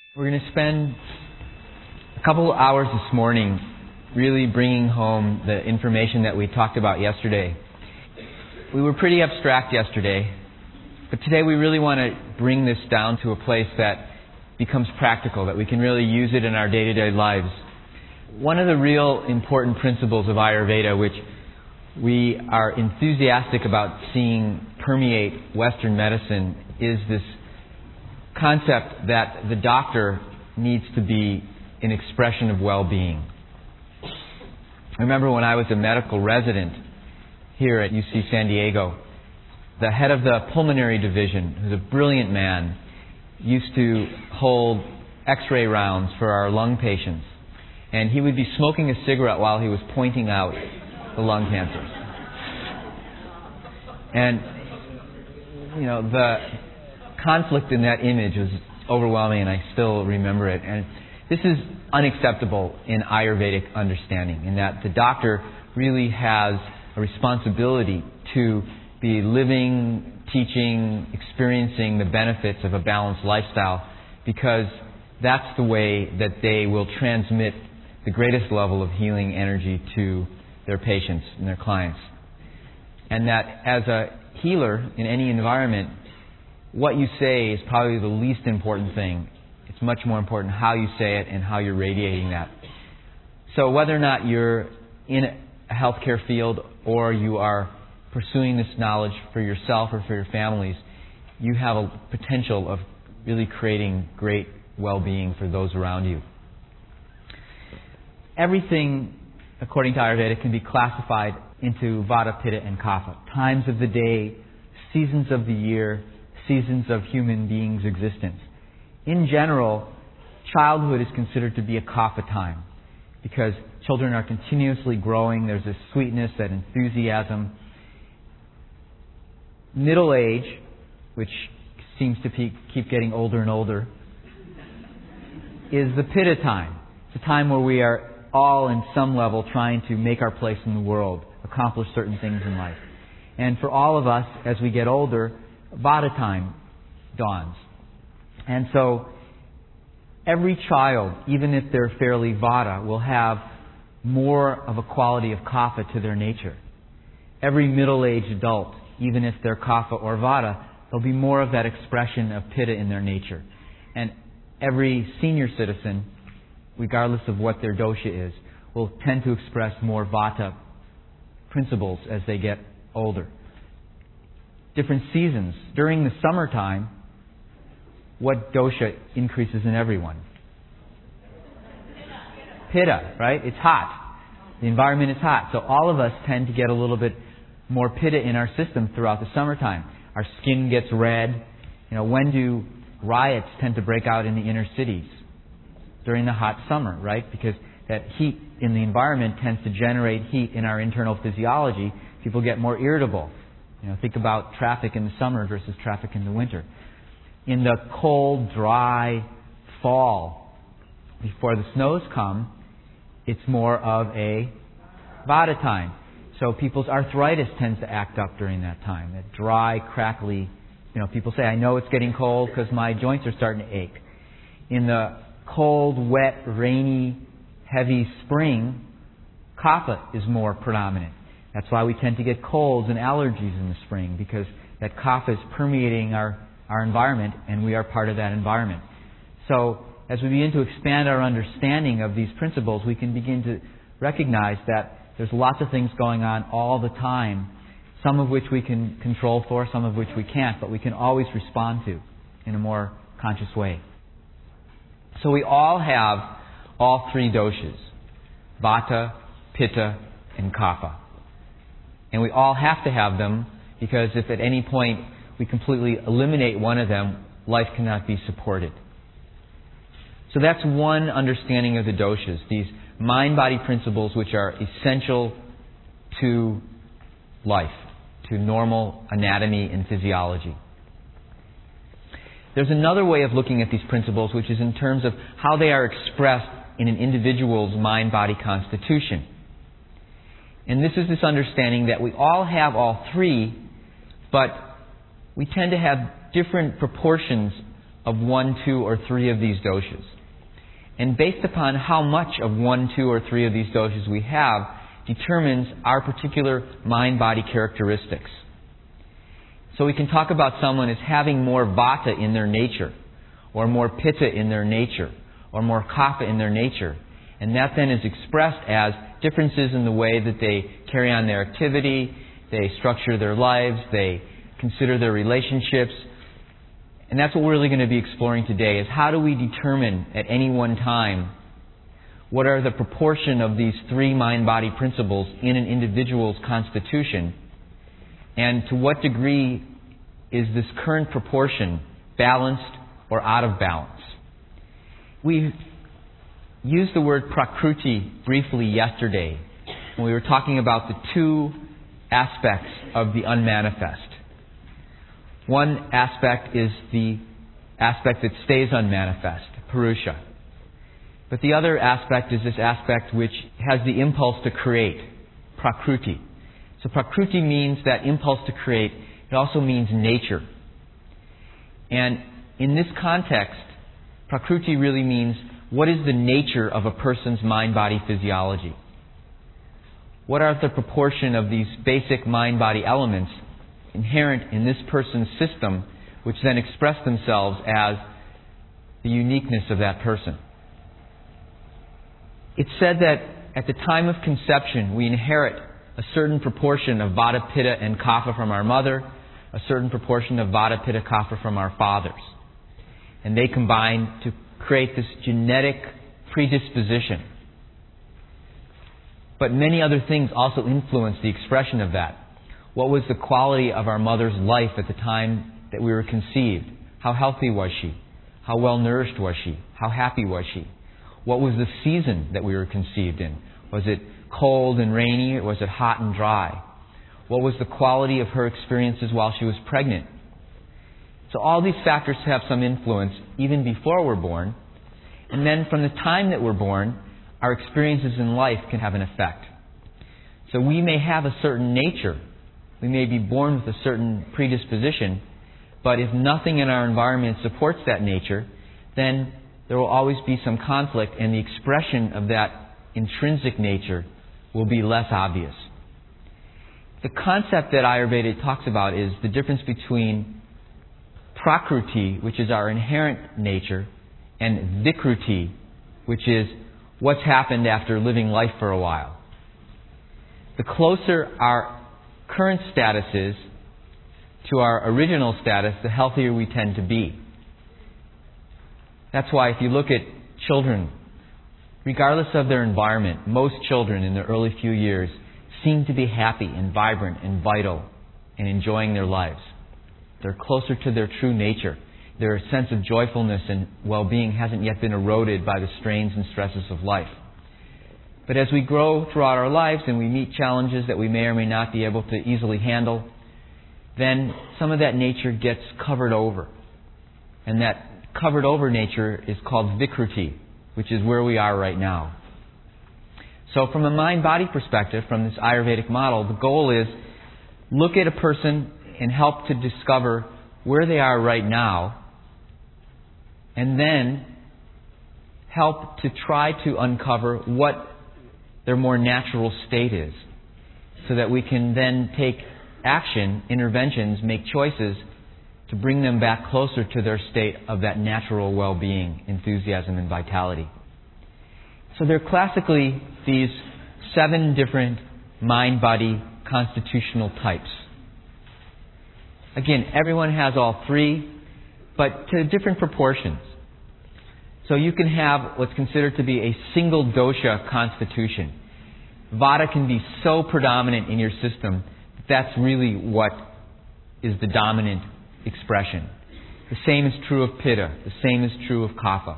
We're going to spend a couple of hours this morning really bringing home the information that we talked about yesterday. We were pretty abstract yesterday, but today we really want to bring this down to a place that becomes practical, that we can really use it in our day-to-day lives. One of the real important principles of Ayurveda, which we are enthusiastic about seeing permeate Western medicine, is this concept that the doctor needs to be an expression of well-being. I remember when I was a medical resident here at UC San Diego, the head of the pulmonary division, who's a brilliant man, used to hold x-ray rounds for our lung patients. And he would be smoking a cigarette while he was pointing out the lung cancers. And, the conflict in that image was overwhelming, and I still remember it. And this is unacceptable in Ayurvedic understanding, in that the doctor really has a responsibility to be living, teaching, experiencing the benefits of a balanced lifestyle, because that's the way that they will transmit the greatest level of healing energy to their patients and their clients. And that as a healer in any environment, what you say is probably the least important thing. It's much more important how you say it and how you're radiating that. So whether or not you're in a healthcare field or you are pursuing this knowledge for yourself or for your families, you have a potential of really creating great well-being for those around you. Everything, according to Ayurveda, can be classified into Vata, Pitta, and Kapha. Times of the day, seasons of the year, seasons of human beings' existence. In general, childhood is considered to be a Kapha time because children are continuously growing. There's this sweetness, that enthusiasm. Middle age, which seems to keep getting older and older, is the Pitta time. It's a time where we are all, in some level, trying to make our place in the world, accomplish certain things in life. And for all of us, as we get older, Vata time dawns. And so every child, even if they're fairly Vata, will have more of a quality of Kapha to their nature. Every middle-aged adult, even if they're Kapha or Vata, there'll be more of that expression of Pitta in their nature. And every senior citizen, regardless of what their dosha is, will tend to express more Vata principles as they get older. Different seasons. During the summertime, what dosha increases in everyone? Pitta, right? It's hot. The environment is hot. So all of us tend to get a little bit more Pitta in our system throughout the summertime. Our skin gets red. When do riots tend to break out in the inner cities? During the hot summer, right? Because that heat in the environment tends to generate heat in our internal physiology. People get more irritable. Think about traffic in the summer versus traffic in the winter. In the cold, dry fall, before the snows come, it's more of a Vata time. So people's arthritis tends to act up during that time. That dry, crackly, people say, I know it's getting cold because my joints are starting to ache. In the cold, wet, rainy, heavy spring, Kapha is more predominant. That's why we tend to get colds and allergies in the spring, because that Kapha is permeating our environment, and we are part of that environment. So as we begin to expand our understanding of these principles, we can begin to recognize that there's lots of things going on all the time, some of which we can control for, some of which we can't, but we can always respond to in a more conscious way. So we all have all three doshas, Vata, Pitta, and Kapha. And we all have to have them, because if at any point we completely eliminate one of them, life cannot be supported. So that's one understanding of the doshas, these mind-body principles which are essential to life, to normal anatomy and physiology. There's another way of looking at these principles, which is in terms of how they are expressed in an individual's mind-body constitution. And this is this understanding that we all have all three, but we tend to have different proportions of 1, 2, or 3 of these doshas. And based upon how much of 1, 2, or 3 of these doshas we have determines our particular mind-body characteristics. So we can talk about someone as having more vata in their nature, or more pitta in their nature, or more kapha in their nature. And that then is expressed as differences in the way that they carry on their activity, they structure their lives, they consider their relationships. And that's what we're really going to be exploring today, is how do we determine at any one time what are the proportion of these 3 mind-body principles in an individual's constitution, and to what degree is this current proportion balanced or out of balance. We used the word prakruti briefly yesterday when we were talking about the 2 aspects of the unmanifest. One aspect is the aspect that stays unmanifest, purusha. But the other aspect is this aspect which has the impulse to create, prakruti. So prakruti means that impulse to create. It also means nature. And in this context, prakruti really means what is the nature of a person's mind-body physiology? What are the proportion of these basic mind-body elements inherent in this person's system, which then express themselves as the uniqueness of that person? It's said that at the time of conception, we inherit a certain proportion of vata, pitta, and kapha from our mother, a certain proportion of vata, pitta, kapha from our fathers. And they combine to create this genetic predisposition. But many other things also influence the expression of that. What was the quality of our mother's life at the time that we were conceived? How healthy was she? How well nourished was she? How happy was she? What was the season that we were conceived in? Was it cold and rainy, or was it hot and dry? What was the quality of her experiences while she was pregnant? So all these factors have some influence even before we're born. And then from the time that we're born, our experiences in life can have an effect. So we may have a certain nature. We may be born with a certain predisposition, but if nothing in our environment supports that nature, then there will always be some conflict, and the expression of that intrinsic nature will be less obvious. The concept that Ayurveda talks about is the difference between prakruti, which is our inherent nature, and vikruti, which is what's happened after living life for a while. The closer our current status is to our original status, the healthier we tend to be. That's why if you look at children, regardless of their environment, most children in their early few years seem to be happy and vibrant and vital and enjoying their lives. They're closer to their true nature. Their sense of joyfulness and well-being hasn't yet been eroded by the strains and stresses of life. But as we grow throughout our lives and we meet challenges that we may or may not be able to easily handle, then some of that nature gets covered over. And that covered over nature is called vikruti, which is where we are right now. So from a mind-body perspective, from this Ayurvedic model, the goal is look at a person and help to discover where they are right now, and then help to try to uncover what their more natural state is, so that we can then take action, interventions, make choices to bring them back closer to their state of that natural well-being, enthusiasm, and vitality. So there are classically these 7 different mind-body constitutional types. Again, everyone has all 3, but to different proportions. So you can have what's considered to be a single dosha constitution. Vata can be so predominant in your system that that's really what is the dominant expression. The same is true of pitta. The same is true of kapha.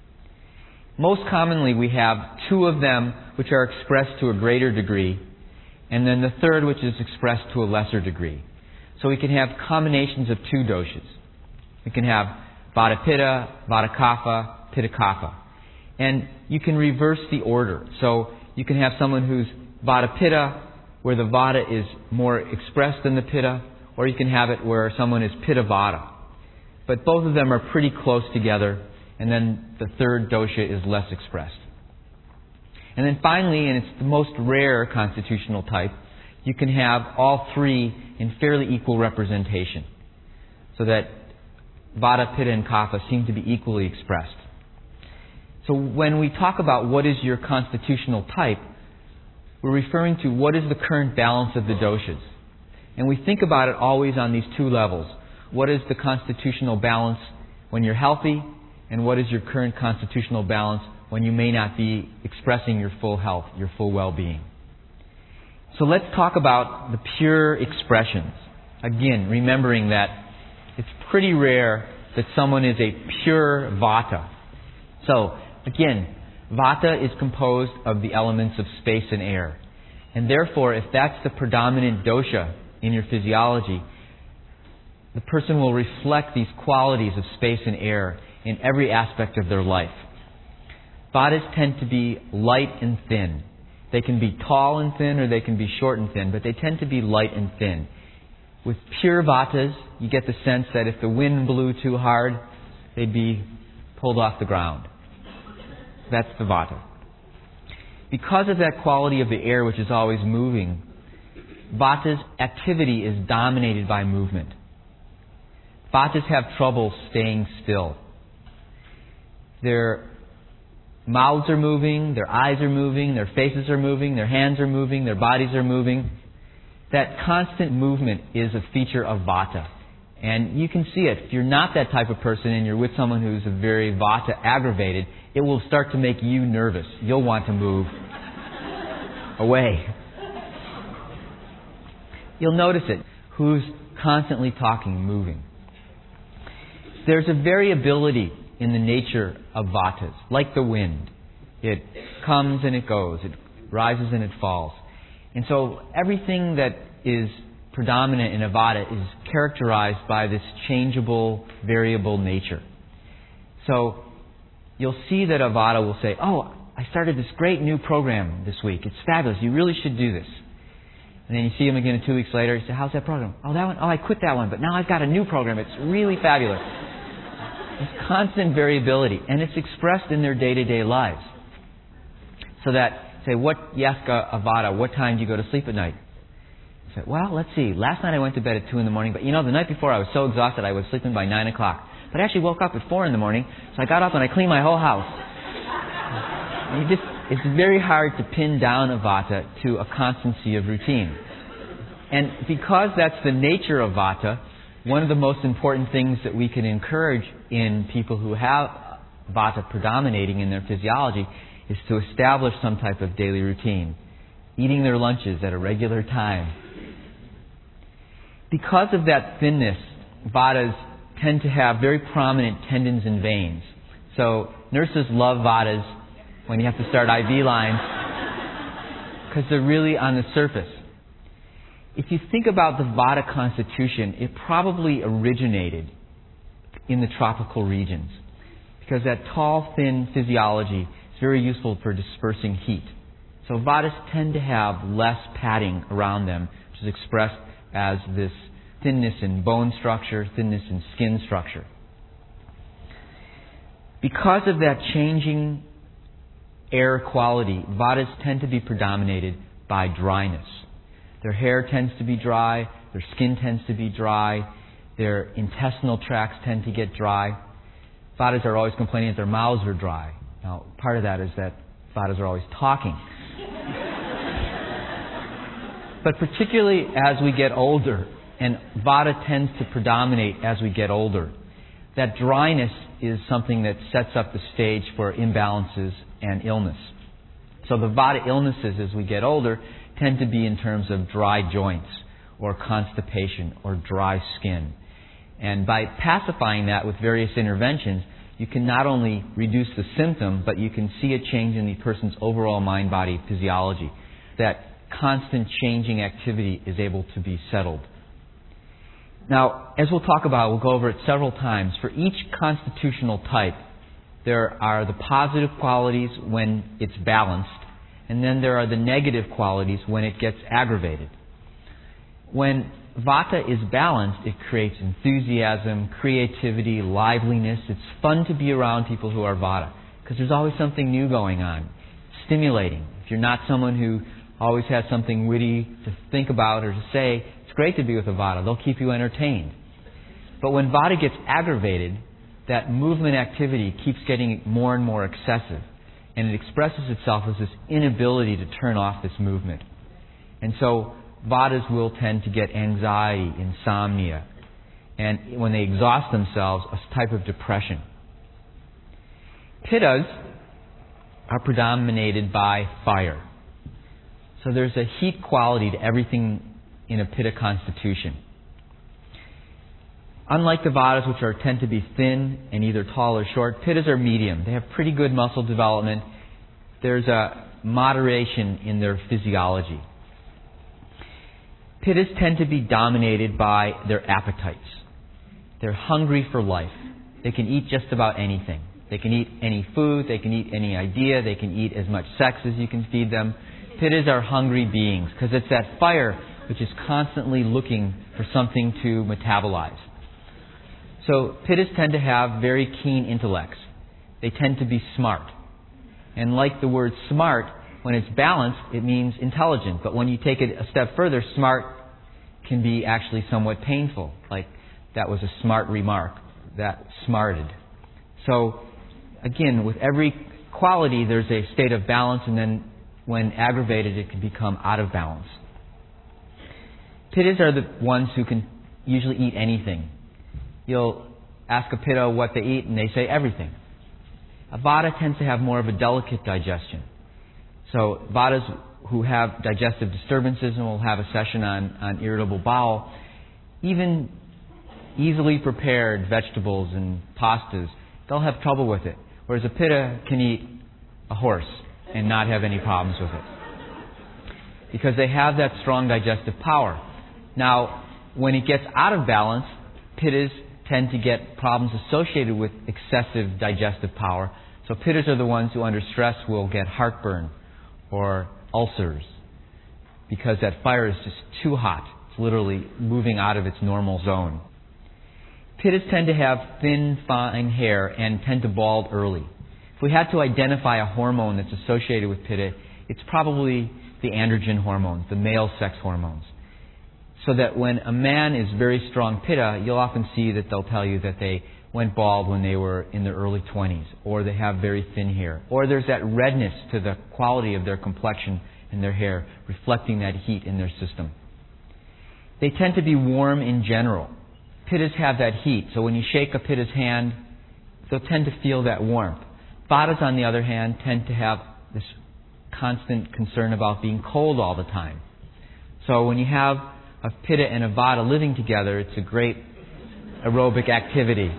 Most commonly we have 2 of them which are expressed to a greater degree, and then the third which is expressed to a lesser degree. So we can have combinations of 2 doshas. We can have vata pitta, vata kapha, pitta kapha. And you can reverse the order. So you can have someone who's vata pitta, where the vata is more expressed than the pitta, or you can have it where someone is pitta vata. but both of them are pretty close together, and then the third dosha is less expressed. And then finally, and it's the most rare constitutional type, you can have all three in fairly equal representation, so that Vata, Pitta, and Kapha seem to be equally expressed. So when we talk about what is your constitutional type, we're referring to what is the current balance of the doshas. And we think about it always on these two levels. What is the constitutional balance when you're healthy, and what is your current constitutional balance when you may not be expressing your full health, your full well-being. So let's talk about the pure expressions. Again, remembering that it's pretty rare that someone is a pure Vata. So, again, Vata is composed of the elements of space and air. And therefore, if that's the predominant dosha in your physiology, the person will reflect these qualities of space and air in every aspect of their life. Vatas tend to be light and thin. They can be tall and thin, or they can be short and thin, but they tend to be light and thin. With pure Vatas, you get the sense that if the wind blew too hard, they'd be pulled off the ground. That's the Vata. Because of that quality of the air, which is always moving, Vata's activity is dominated by movement. Vatas have trouble staying still. Their mouths are moving, their eyes are moving, their faces are moving, their hands are moving, their bodies are moving. That constant movement is a feature of Vata. And you can see it. If you're not that type of person and you're with someone who's a very Vata aggravated, it will start to make you nervous. You'll want to move away. You'll notice it. Who's constantly talking, moving. There's a variability in the nature of Vatas, like the wind. It comes and it goes. It rises and it falls. And so everything that is predominant in a Vata is characterized by this changeable, variable nature. So you'll see that a Vata will say, "Oh, I started this great new program this week. It's fabulous. You really should do this." And then you see him again 2 weeks later. You say, "How's that program?" "Oh, that one? Oh, I quit that one, but now I've got a new program. It's really fabulous." There's constant variability, and it's expressed in their day-to-day lives. So that, say, you ask a Vata, "What time do you go to sleep at night?" You say, "Well, let's see. Last night I went to bed at 2 in the morning, but the night before I was so exhausted I was sleeping by 9 o'clock. But I actually woke up at 4 in the morning, so I got up and I cleaned my whole house." It's very hard to pin down a Vata to a constancy of routine. And because that's the nature of Vata, one of the most important things that we can encourage in people who have Vata predominating in their physiology is to establish some type of daily routine, eating their lunches at a regular time. Because of that thinness, Vatas tend to have very prominent tendons and veins. So nurses love Vatas when you have to start IV lines because they're really on the surface. If you think about the Vata constitution, it probably originated in the tropical regions because that tall, thin physiology is very useful for dispersing heat. So Vatas tend to have less padding around them, which is expressed as this thinness in bone structure, thinness in skin structure. Because of that changing air quality, Vatas tend to be predominated by dryness. Their hair tends to be dry, their skin tends to be dry, their intestinal tracts tend to get dry. Vatas are always complaining that their mouths are dry. Now, part of that is that Vatas are always talking. But particularly as we get older, and Vata tends to predominate as we get older, that dryness is something that sets up the stage for imbalances and illness. So the Vata illnesses as we get older tend to be in terms of dry joints or constipation or dry skin. And by pacifying that with various interventions, you can not only reduce the symptom, but you can see a change in the person's overall mind-body physiology. That constant changing activity is able to be settled. Now, as we'll talk about, we'll go over it several times. For each constitutional type, there are the positive qualities when it's balanced, and then there are the negative qualities when it gets aggravated. When Vata is balanced, it creates enthusiasm, creativity, liveliness. It's fun to be around people who are Vata because there's always something new going on. Stimulating. If you're not someone who always has something witty to think about or to say, it's great to be with a Vata. They'll keep you entertained. But when Vata gets aggravated, that movement activity keeps getting more and more excessive. And it expresses itself as this inability to turn off this movement. And so Vatas will tend to get anxiety, insomnia, and when they exhaust themselves, a type of depression. Pittas are predominated by fire. So there's a heat quality to everything in a Pitta constitution. Unlike the Vatas, which tend to be thin and either tall or short, Pittas are medium. They have pretty good muscle development. There's a moderation in their physiology. Pittas tend to be dominated by their appetites. They're hungry for life. They can eat just about anything. They can eat any food. They can eat any idea. They can eat as much sex as you can feed them. Pittas are hungry beings because it's that fire which is constantly looking for something to metabolize. So Pittas tend to have very keen intellects. They tend to be smart. And like the word smart, when it's balanced, it means intelligent. But when you take it a step further, smart can be actually somewhat painful. Like, that was a smart remark. That smarted. So, again, with every quality, there's a state of balance, and then when aggravated, it can become out of balance. Pittas are the ones who can usually eat anything. You'll ask a Pitta what they eat, and they say everything. A Vata tends to have more of a delicate digestion. So Vatas who have digestive disturbances, and we'll have a session on irritable bowel, even easily prepared vegetables and pastas, they'll have trouble with it. Whereas a Pitta can eat a horse and not have any problems with it. Because they have that strong digestive power. Now, when it gets out of balance, Pittas tend to get problems associated with excessive digestive power. So Pittas are the ones who under stress will get heartburn or ulcers because that fire is just too hot. It's literally moving out of its normal zone. Pittas tend to have thin, fine hair and tend to bald early. If we had to identify a hormone that's associated with Pitta, it's probably the androgen hormones, the male sex hormones. So that when a man is very strong Pitta, you'll often see that they'll tell you that they went bald when they were in their early 20s, or they have very thin hair, or there's that redness to the quality of their complexion and their hair, reflecting that heat in their system. They tend to be warm in general. Pittas have that heat, so when you shake a Pitta's hand, they'll tend to feel that warmth. Vatas, on the other hand, tend to have this constant concern about being cold all the time. So when you have a Pitta and a Vata living together, it's a great aerobic activity.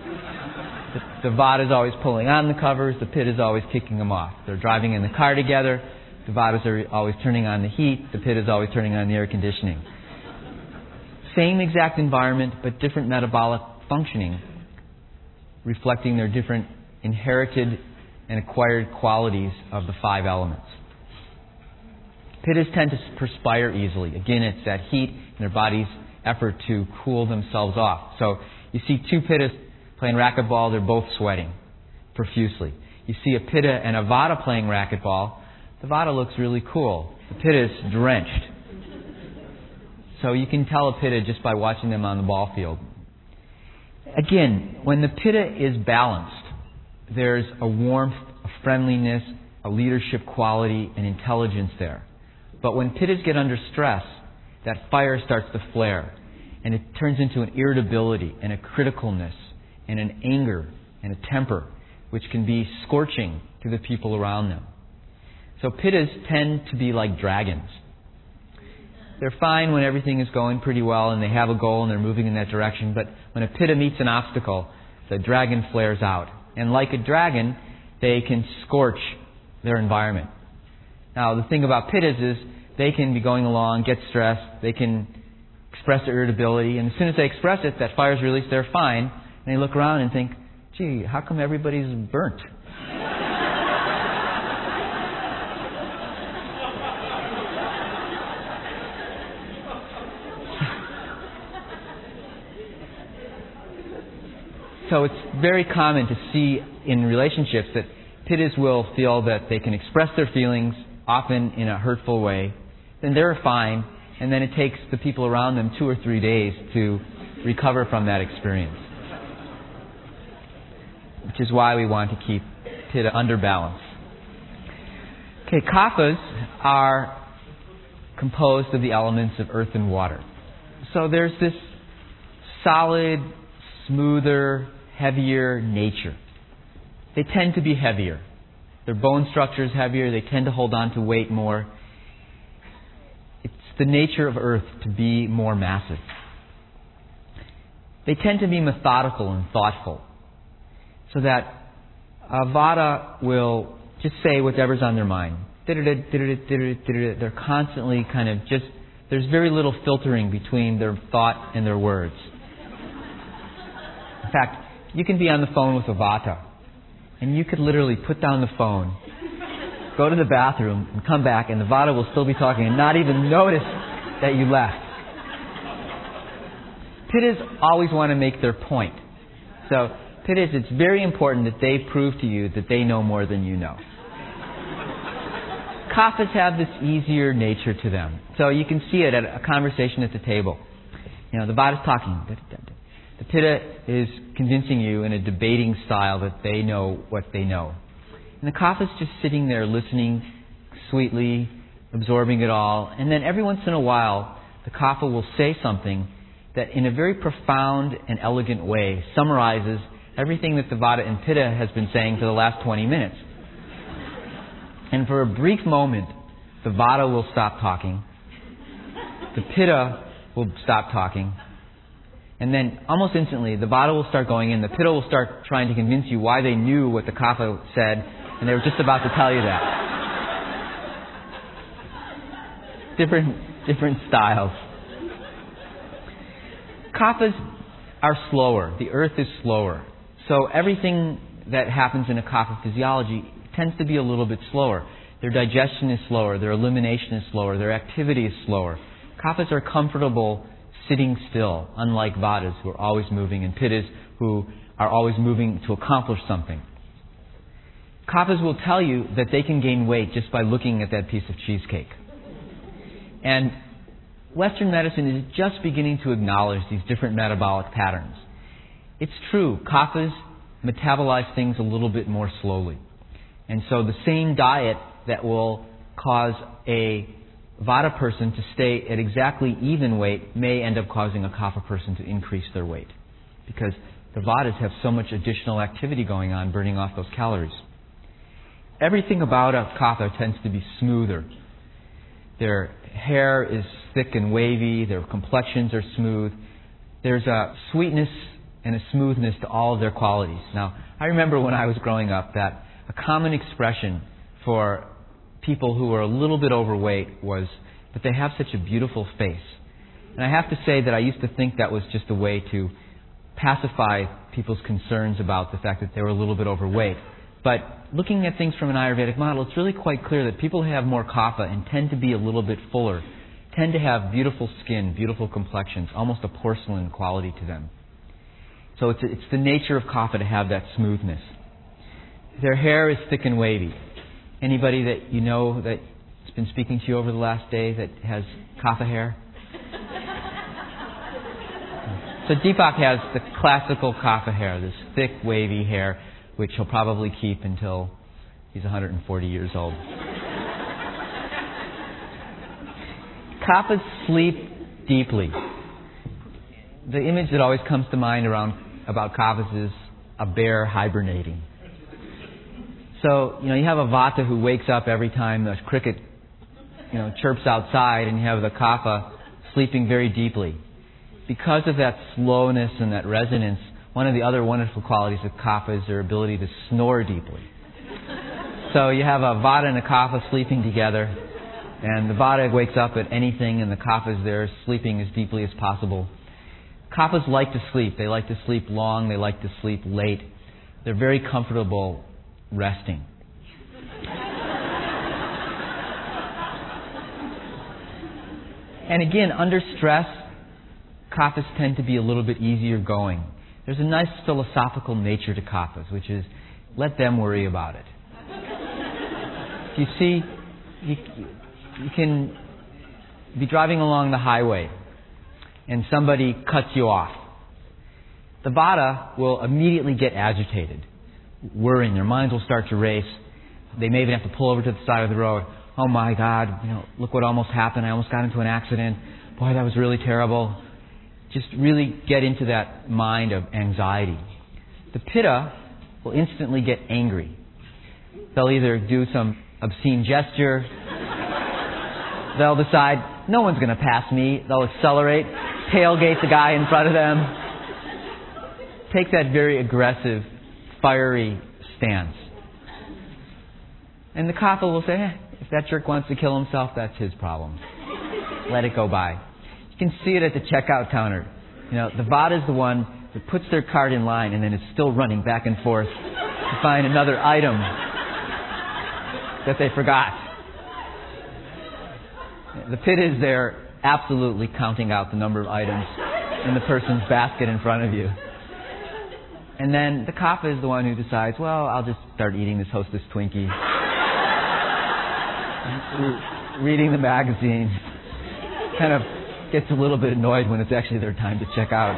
The Vata is always pulling on the covers, the Pitta is always kicking them off. They're driving in the car together, the Vatas are always turning on the heat, the Pitta is always turning on the air conditioning. Same exact environment, but different metabolic functioning, reflecting their different inherited and acquired qualities of the 5 elements. Pittas tend to perspire easily. Again, it's that heat in their body's effort to cool themselves off. So you see 2 Pittas playing racquetball, they're both sweating profusely. You see a Pitta and a Vata playing racquetball, the Vata looks really cool. The Pitta is drenched. So you can tell a Pitta just by watching them on the ball field. Again, when the Pitta is balanced, there's a warmth, a friendliness, a leadership quality, and intelligence there. But when Pittas get under stress, that fire starts to flare, and it turns into an irritability and a criticalness and an anger and a temper, which can be scorching to the people around them. So Pittas tend to be like dragons. They're fine when everything is going pretty well and they have a goal and they're moving in that direction, but when a Pitta meets an obstacle, the dragon flares out. And like a dragon, they can scorch their environment. Now, the thing about Pittas is they can be going along, get stressed, they can express their irritability, and as soon as they express it, that fire's released, they're fine, and they look around and think, gee, how come everybody's burnt? So it's very common to see in relationships that Pittas will feel that they can express their feelings, often in a hurtful way, then they're fine, and then it takes the people around them 2 or 3 days to recover from that experience. Which is why we want to keep Pitta under balance. Okay, Kaphas are composed of the elements of earth and water. So there's this solid, smoother, heavier nature. They tend to be heavier. Their bone structure is heavier. They tend to hold on to weight more. It's the nature of earth to be more massive. They tend to be methodical and thoughtful. So that Vata will just say whatever's on their mind. They're constantly kind of just, there's very little filtering between their thought and their words. In fact, you can be on the phone with a Vata, and you could literally put down the phone, go to the bathroom, and come back, and the Vata will still be talking and not even notice that you left. Pittas always want to make their point. So, Pittas, it's very important that they prove to you that they know more than you know. Kaphas have this easier nature to them. So you can see it at a conversation at the table. You know, the Vata's talking. The Pitta is convincing you in a debating style that they know what they know. And the Kapha's just sitting there listening sweetly, absorbing it all. And then every once in a while, the Kapha will say something that in a very profound and elegant way summarizes everything that the Vata and Pitta has been saying for the last 20 minutes. And for a brief moment, the Vata will stop talking. The Pitta will stop talking. And then almost instantly, the Vata will start going in. The Pitta will start trying to convince you why they knew what the Kapha said, and they were just about to tell you that. Different styles. Kaphas are slower. The earth is slower. So everything that happens in a Kapha physiology tends to be a little bit slower. Their digestion is slower. Their elimination is slower. Their activity is slower. Kaphas are comfortable sitting still, unlike Vatas who are always moving, and Pittas who are always moving to accomplish something. Kaphas will tell you that they can gain weight just by looking at that piece of cheesecake. And Western medicine is just beginning to acknowledge these different metabolic patterns. It's true, Kaphas metabolize things a little bit more slowly. And so the same diet that will cause a Vata person to stay at exactly even weight may end up causing a Kapha person to increase their weight. Because the Vatas have so much additional activity going on, burning off those calories. Everything about a Kapha tends to be smoother. Their hair is thick and wavy. Their complexions are smooth. There's a sweetness and a smoothness to all of their qualities. Now, I remember when I was growing up that a common expression for people who are a little bit overweight was that they have such a beautiful face. And I have to say that I used to think that was just a way to pacify people's concerns about the fact that they were a little bit overweight. But looking at things from an Ayurvedic model, it's really quite clear that people who have more Kapha and tend to be a little bit fuller tend to have beautiful skin, beautiful complexions, almost a porcelain quality to them. So it's the nature of Kapha to have that smoothness. Their hair is thick and wavy. Anybody that you know that's been speaking to you over the last day that has Kapha hair? So Deepak has the classical Kapha hair, this thick, wavy hair, which he'll probably keep until he's 140 years old. Kaphas sleep deeply. The image that always comes to mind about Kaphas is a bear hibernating. So, you have a Vata who wakes up every time the cricket, chirps outside, and you have the Kapha sleeping very deeply. Because of that slowness and that resonance, one of the other wonderful qualities of Kapha is their ability to snore deeply. So you have a Vata and a Kapha sleeping together, and the Vata wakes up at anything, and the Kapha is there sleeping as deeply as possible. Kaphas like to sleep. They like to sleep long. They like to sleep late. They're very comfortable resting. And again, under stress, Kaphas tend to be a little bit easier going. there's a nice philosophical nature to Kaphas, which is let them worry about it. You see, you can be driving along the highway and somebody cuts you off. The Vata will immediately get agitated, worrying. Their minds will start to race. They may even have to pull over to the side of the road. Oh my God, look what almost happened. I almost got into an accident. Boy, that was really terrible. Just really get into that mind of anxiety. The Pitta will instantly get angry. They'll either do some obscene gesture. They'll decide, no one's going to pass me. They'll accelerate, tailgate the guy in front of them. Take that very aggressive, fiery stance. And the Kapha will say, if that jerk wants to kill himself, that's his problem. Let it go by. You can see it at the checkout counter. The Vata is the one that puts their cart in line and then is still running back and forth to find another item that they forgot. The Pitta is there absolutely counting out the number of items in the person's basket in front of you. And then the Kapha is the one who decides, well, I'll just start eating this Hostess Twinkie. Reading the magazine. Kind of gets a little bit annoyed when it's actually their time to check out.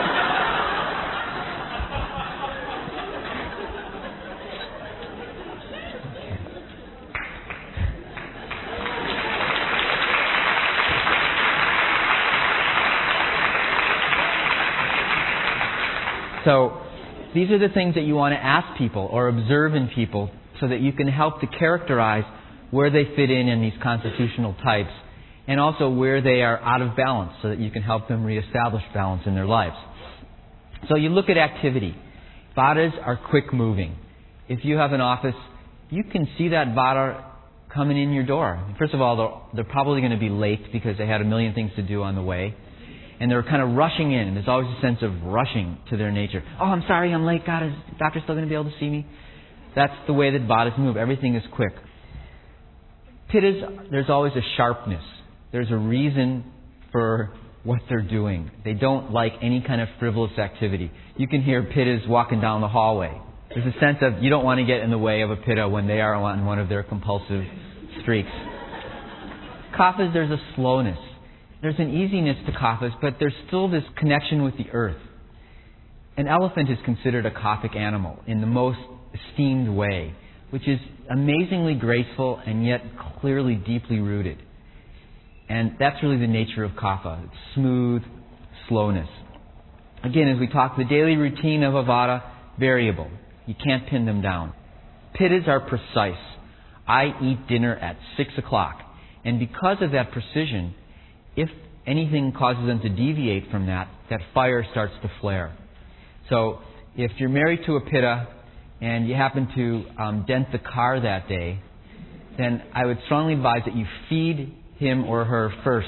So, these are the things that you want to ask people or observe in people so that you can help to characterize where they fit in these constitutional types and also where they are out of balance so that you can help them reestablish balance in their lives. So you look at activity. Vatas are quick moving. If you have an office, you can see that Vata coming in your door. First of all, they're probably going to be late because they had a million things to do on the way. And they're kind of rushing in. There's always a sense of rushing to their nature. Oh, I'm sorry, I'm late. God, is the doctor still going to be able to see me? That's the way that Vatas move. Everything is quick. Pittas, there's always a sharpness. There's a reason for what they're doing. They don't like any kind of frivolous activity. You can hear Pittas walking down the hallway. There's a sense of you don't want to get in the way of a Pitta when they are on one of their compulsive streaks. Kaphas, there's a slowness. There's an easiness to Kaphas, but there's still this connection with the earth. An elephant is considered a Kaphic animal in the most esteemed way, which is amazingly graceful and yet clearly deeply rooted. And that's really the nature of Kapha. It's smooth slowness. Again, as we talk, the daily routine of a Vata, variable. You can't pin them down. Pittas are precise. I eat dinner at 6 o'clock. And because of that precision, if anything causes them to deviate from that, that fire starts to flare. So if you're married to a Pitta and you happen to dent the car that day, then I would strongly advise that you feed him or her first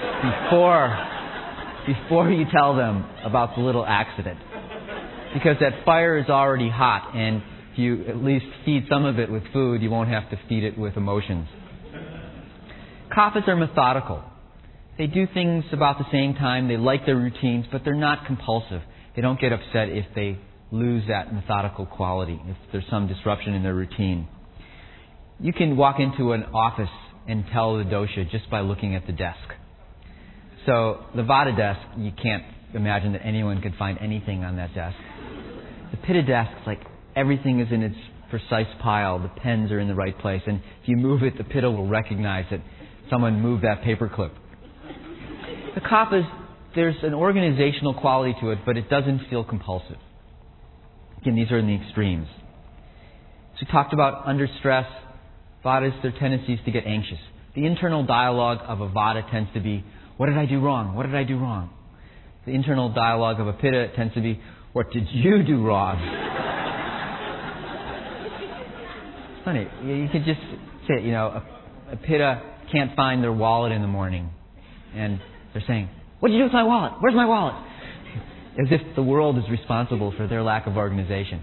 before you tell them about the little accident. Because that fire is already hot, and if you at least feed some of it with food, you won't have to feed it with emotions. Kaphas are methodical. They do things about the same time. They like their routines, but they're not compulsive. They don't get upset if they lose that methodical quality, if there's some disruption in their routine. You can walk into an office and tell the dosha just by looking at the desk. So the Vata desk, you can't imagine that anyone could find anything on that desk. The Pitta desk, it's like everything is in its precise pile. The pens are in the right place. And if you move it, the Pitta will recognize that someone moved that paperclip. The Kaphas, there's an organizational quality to it, but it doesn't feel compulsive. Again, these are in the extremes. So we talked about under stress, Vatas, their tendencies to get anxious. The internal dialogue of a Vata tends to be, what did I do wrong? What did I do wrong? The internal dialogue of a Pitta tends to be, what did you do wrong? It's funny. You could just say, a Pitta can't find their wallet in the morning. And they're saying, what did you do with my wallet? Where's my wallet? As if the world is responsible for their lack of organization.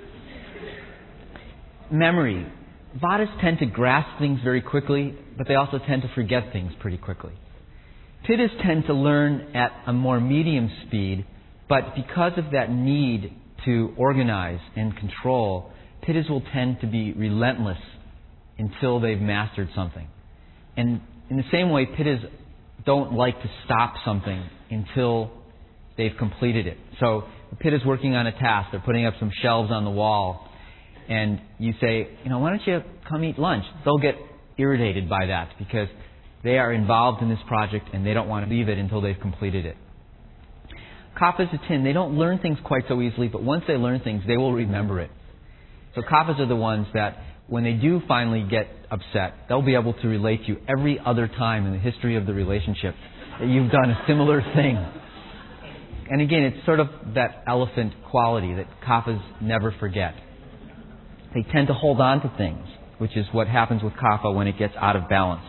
Memory. Vatas tend to grasp things very quickly, but they also tend to forget things pretty quickly. Pittas tend to learn at a more medium speed, But because of that need to organize and control, Pittas will tend to be relentless until they've mastered something. And in the same way, Pittas don't like to stop something until they've completed it. So the Pitta's working on a task. They're putting up some shelves on the wall. And you say, why don't you come eat lunch? They'll get irritated by that because they are involved in this project and they don't want to leave it until they've completed it. Kaphas of tin, they don't learn things quite so easily, but once they learn things, they will remember it. So kaphas are the ones that when they do finally get upset, they'll be able to relate to you every other time in the history of the relationship that you've done a similar thing. And again, it's sort of that elephant quality that kaphas never forget. They tend to hold on to things, which is what happens with kapha when it gets out of balance.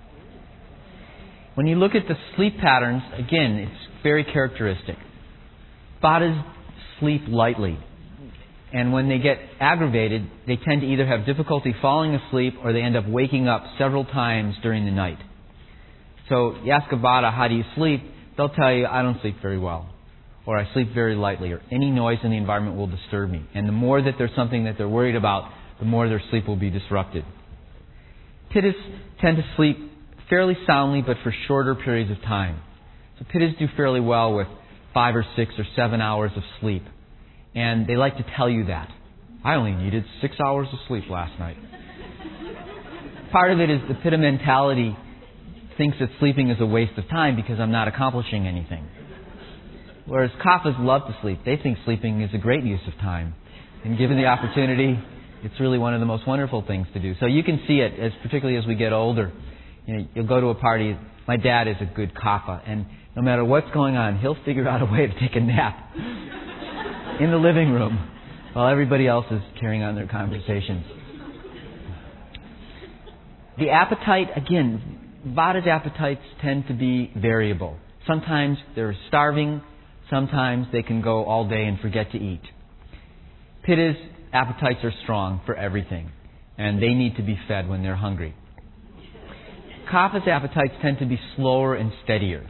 When you look at the sleep patterns, again, it's very characteristic. Vatas sleep lightly. And when they get aggravated, they tend to either have difficulty falling asleep or they end up waking up several times during the night. So you ask a Vata, how do you sleep? They'll tell you, I don't sleep very well. Or I sleep very lightly. Or any noise in the environment will disturb me. And the more that there's something that they're worried about, the more their sleep will be disrupted. Pittas tend to sleep fairly soundly, but for shorter periods of time. So Pittas do fairly well with 5 or 6 or 7 hours of sleep. And they like to tell you that. I only needed 6 hours of sleep last night. Part of it is the Pitta mentality thinks that sleeping is a waste of time because I'm not accomplishing anything. Whereas kaphas love to sleep. They think sleeping is a great use of time. And given the opportunity, it's really one of the most wonderful things to do. So you can see it, particularly as we get older. You'll go to a party. My dad is a good kapha, and no matter what's going on, he'll figure out a way to take a nap in the living room while everybody else is carrying on their conversations. The appetite, again, Vata's appetites tend to be variable. Sometimes they're starving. Sometimes they can go all day and forget to eat. Pitta's appetites are strong for everything, and they need to be fed when they're hungry. Kapha's appetites tend to be slower and steadier.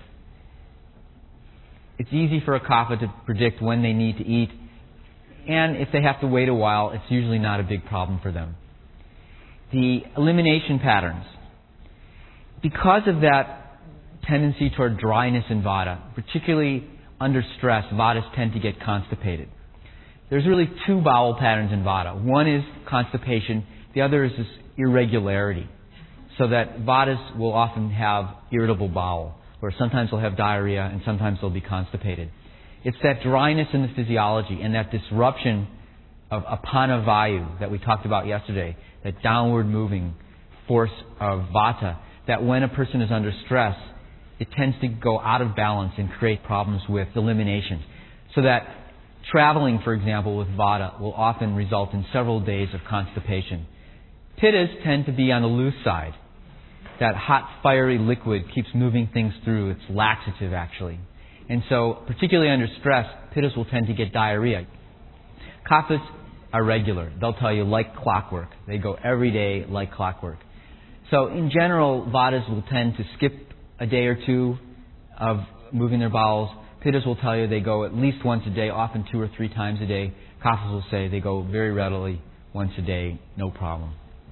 It's easy for a kapha to predict when they need to eat, and if they have to wait a while, it's usually not a big problem for them. The elimination patterns. Because of that tendency toward dryness in Vata, particularly under stress, Vatas tend to get constipated. There's really 2 bowel patterns in Vata. One is constipation, the other is this irregularity. So that Vatas will often have irritable bowel, where sometimes they'll have diarrhea and sometimes they'll be constipated. It's that dryness in the physiology and that disruption of apana vayu that we talked about yesterday, that downward moving force of Vata, that when a person is under stress, it tends to go out of balance and create problems with elimination. So that traveling, for example, with Vata will often result in several days of constipation. Pittas tend to be on the loose side. That hot, fiery liquid keeps moving things through. It's laxative, actually. And so, particularly under stress, Pittas will tend to get diarrhea. Kaphas are regular. They'll tell you like clockwork. They go every day like clockwork. So, in general, Vatas will tend to skip a day or 2 of moving their bowels. Pittas will tell you they go at least once a day, often 2 or 3 times a day. Kaphas will say they go very readily once a day, no problem.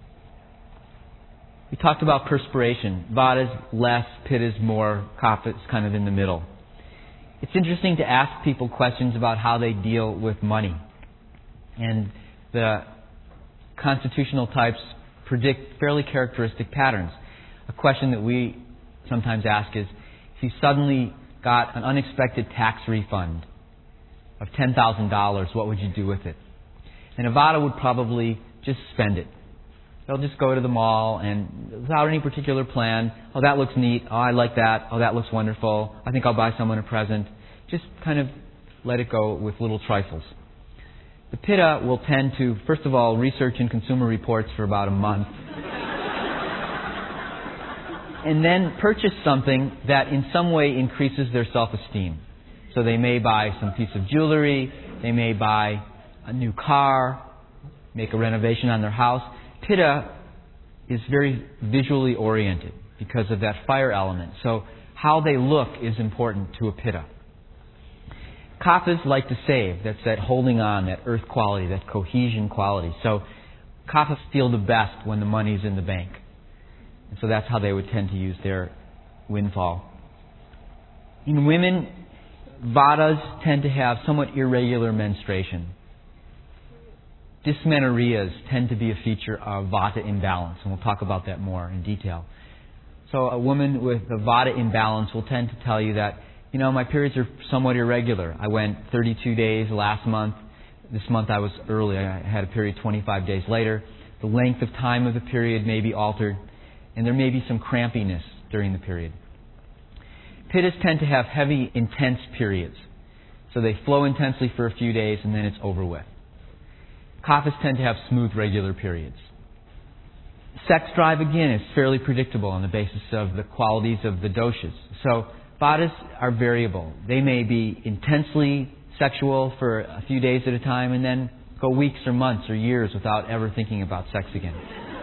We talked about perspiration. Vatas less, Pittas more, Kaphas kind of in the middle. It's interesting to ask people questions about how they deal with money. And the constitutional types predict fairly characteristic patterns. A question that we sometimes ask is, if you suddenly got an unexpected tax refund of $10,000, what would you do with it? And a Vata would probably just spend it. They'll just go to the mall and without any particular plan, oh, that looks neat, oh, I like that, oh, that looks wonderful, I think I'll buy someone a present. Just kind of let it go with little trifles. The Pitta will tend to, first of all, research in Consumer Reports for about a month. And then purchase something that in some way increases their self-esteem. So they may buy some piece of jewelry, they may buy a new car, make a renovation on their house. Pitta is very visually oriented because of that fire element. So how they look is important to a Pitta. Kaphas like to save. That's that holding on, that earth quality, that cohesion quality. So Kaphas feel the best when the money's in the bank. And so that's how they would tend to use their windfall. In women, Vatas tend to have somewhat irregular menstruation. Dysmenorrheas tend to be a feature of Vata imbalance, and we'll talk about that more in detail. So a woman with a Vata imbalance will tend to tell you that, my periods are somewhat irregular. I went 32 days last month. This month I was early. I had a period 25 days later. The length of time of the period may be altered, and there may be some crampiness during the period. Pittas tend to have heavy, intense periods. So they flow intensely for a few days, and then it's over with. Kaphas tend to have smooth, regular periods. Sex drive, again, is fairly predictable on the basis of the qualities of the doshas. So Vatas are variable. They may be intensely sexual for a few days at a time and then go weeks or months or years without ever thinking about sex again.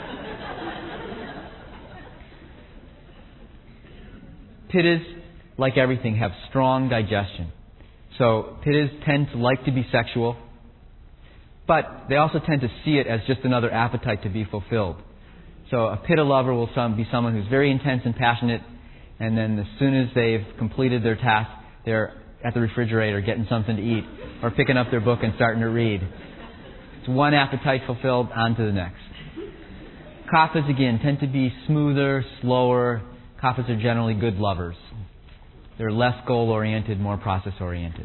Pittas, like everything, have strong digestion. So Pittas tend to like to be sexual, but they also tend to see it as just another appetite to be fulfilled. So a Pitta lover will be someone who's very intense and passionate, and then as soon as they've completed their task, they're at the refrigerator getting something to eat, or picking up their book and starting to read. It's one appetite fulfilled, on to the next. Kaphas, again, tend to be smoother, slower. Kaphas are generally good lovers. They're less goal-oriented, more process-oriented.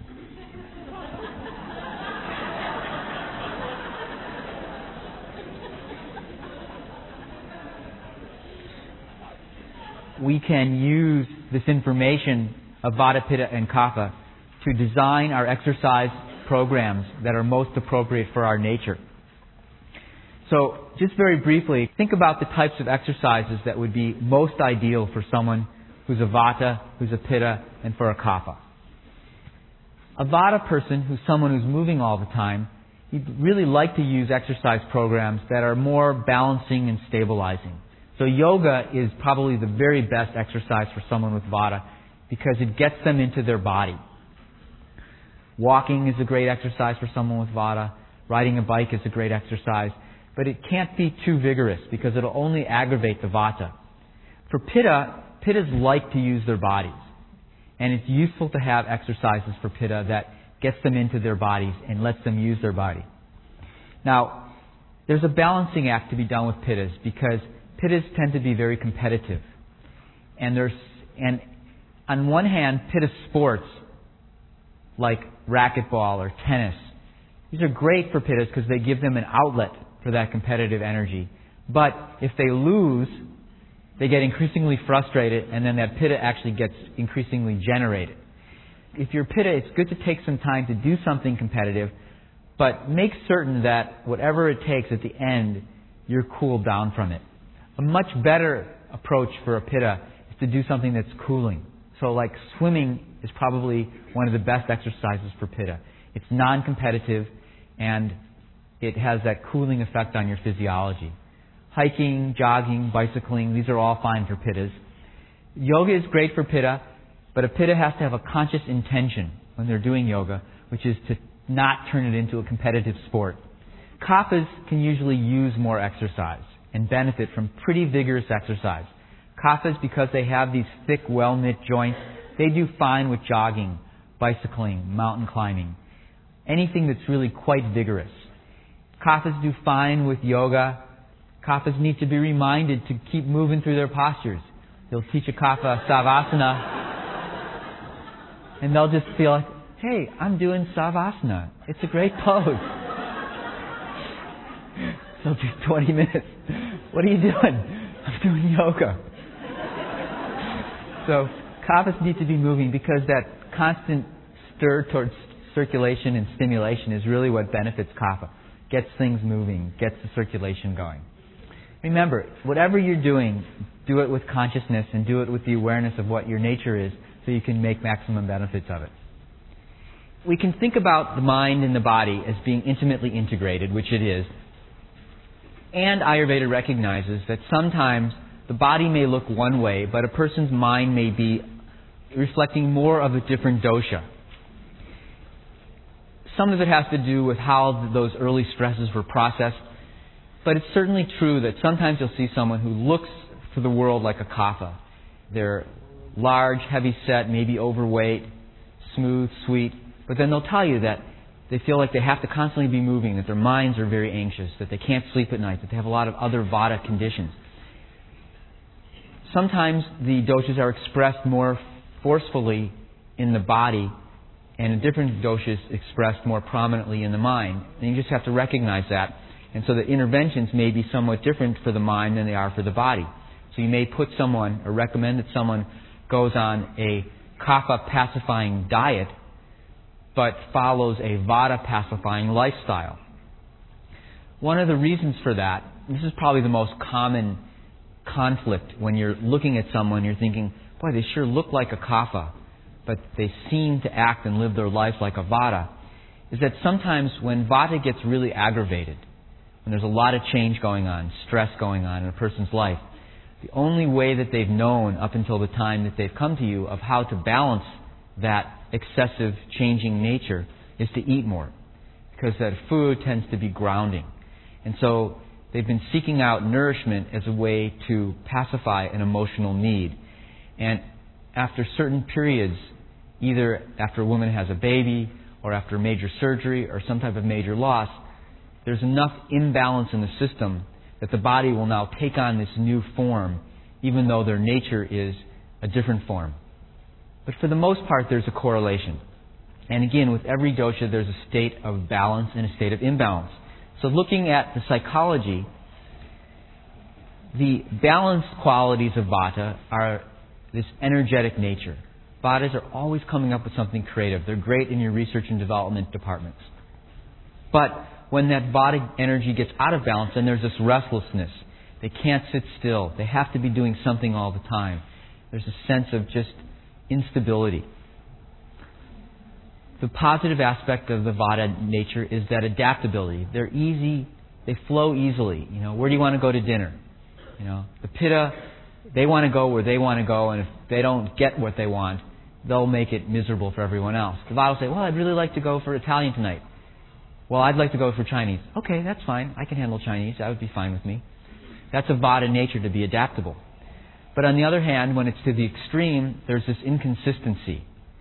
We can use this information of Vata, Pitta, and Kapha to design our exercise programs that are most appropriate for our nature. So, just very briefly, think about the types of exercises that would be most ideal for someone who's a Vata, who's a Pitta, and for a Kapha. A Vata person, who's someone who's moving all the time, you'd really like to use exercise programs that are more balancing and stabilizing. So yoga is probably the very best exercise for someone with Vata because it gets them into their body. Walking is a great exercise for someone with Vata. Riding a bike is a great exercise. But it can't be too vigorous because it'll only aggravate the Vata. For Pitta, Pittas like to use their bodies. And it's useful to have exercises for Pitta that gets them into their bodies and lets them use their body. Now, there's a balancing act to be done with Pittas because Pittas tend to be very competitive. And on one hand, Pitta sports like racquetball or tennis, these are great for Pittas because they give them an outlet for that competitive energy. But if they lose, they get increasingly frustrated, and then that Pitta actually gets increasingly generated. If you're Pitta, it's good to take some time to do something competitive, but make certain that whatever it takes at the end, you're cooled down from it. A much better approach for a Pitta is to do something that's cooling. So like swimming is probably one of the best exercises for Pitta. It's non-competitive and it has that cooling effect on your physiology. Hiking, jogging, bicycling, these are all fine for Pittas. Yoga is great for Pitta, but a Pitta has to have a conscious intention when they're doing yoga, which is to not turn it into a competitive sport. Kaphas can usually use more exercise and benefit from pretty vigorous exercise. Kaphas, because they have these thick, well-knit joints, they do fine with jogging, bicycling, mountain climbing, anything that's really quite vigorous. Kaphas do fine with yoga. Kaphas need to be reminded to keep moving through their postures. They'll teach a Kapha Savasana, and they'll just feel like, hey, I'm doing Savasana. It's a great pose. So do 20 minutes. What are you doing? I'm doing yoga. So Kaphas need to be moving because that constant stir towards circulation and stimulation is really what benefits Kapha. Gets things moving, gets the circulation going. Remember, whatever you're doing, do it with consciousness and do it with the awareness of what your nature is so you can make maximum benefits of it. We can think about the mind and the body as being intimately integrated, which it is. And Ayurveda recognizes that sometimes the body may look one way, but a person's mind may be reflecting more of a different dosha. Some of it has to do with how those early stresses were processed. But it's certainly true that sometimes you'll see someone who looks for the world like a kapha. They're large, heavy-set, maybe overweight, smooth, sweet. But then they'll tell you that they feel like they have to constantly be moving, that their minds are very anxious, that they can't sleep at night, that they have a lot of other vata conditions. Sometimes the doshas are expressed more forcefully in the body, and different doshas expressed more prominently in the mind. And you just have to recognize that. And so the interventions may be somewhat different for the mind than they are for the body. So you may put someone, or recommend that someone goes on a kapha pacifying diet, but follows a vata pacifying lifestyle. One of the reasons for that, this is probably the most common conflict when you're looking at someone, you're thinking, boy, they sure look like a kapha, but they seem to act and live their life like a vata, is that sometimes when vata gets really aggravated, when there's a lot of change going on, stress going on in a person's life, the only way that they've known up until the time that they've come to you of how to balance that excessive changing nature is to eat more, because that food tends to be grounding. And so they've been seeking out nourishment as a way to pacify an emotional need. And after certain periods, either after a woman has a baby or after major surgery or some type of major loss, there's enough imbalance in the system that the body will now take on this new form, even though their nature is a different form. But for the most part, there's a correlation. And again, with every dosha, there's a state of balance and a state of imbalance. So looking at the psychology, the balanced qualities of vata are this energetic nature. Vatas are always coming up with something creative. They're great in your research and development departments. But when that vata energy gets out of balance, then there's this restlessness. They can't sit still. They have to be doing something all the time. There's a sense of just instability. The positive aspect of the vata nature is that adaptability. They're easy. They flow easily. Where do you want to go to dinner? The pitta, they want to go where they want to go, and if they don't get what they want, they'll make it miserable for everyone else. The vata will say, well, I'd really like to go for Italian tonight. Well, I'd like to go for Chinese. Okay, that's fine. I can handle Chinese. That would be fine with me. That's a vata nature, to be adaptable. But on the other hand, when it's to the extreme, there's this inconsistency.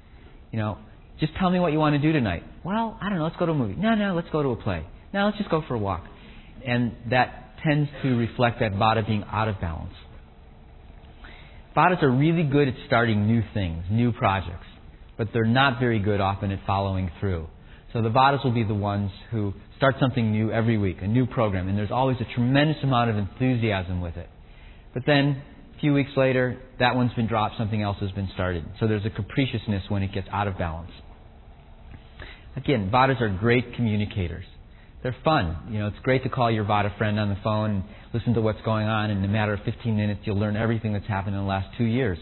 Just tell me what you want to do tonight. Well, I don't know, let's go to a movie. No, let's go to a play. No, let's just go for a walk. And that tends to reflect that vata being out of balance. Vatas are really good at starting new things, new projects, but they're not very good often at following through. So the vatas will be the ones who start something new every week, a new program, and there's always a tremendous amount of enthusiasm with it. But then, a few weeks later, that one's been dropped, something else has been started. So there's a capriciousness when it gets out of balance. Again, vatas are great communicators. They're fun. It's great to call your vata friend on the phone and listen to what's going on, and in a matter of 15 minutes, you'll learn everything that's happened in the last 2 years.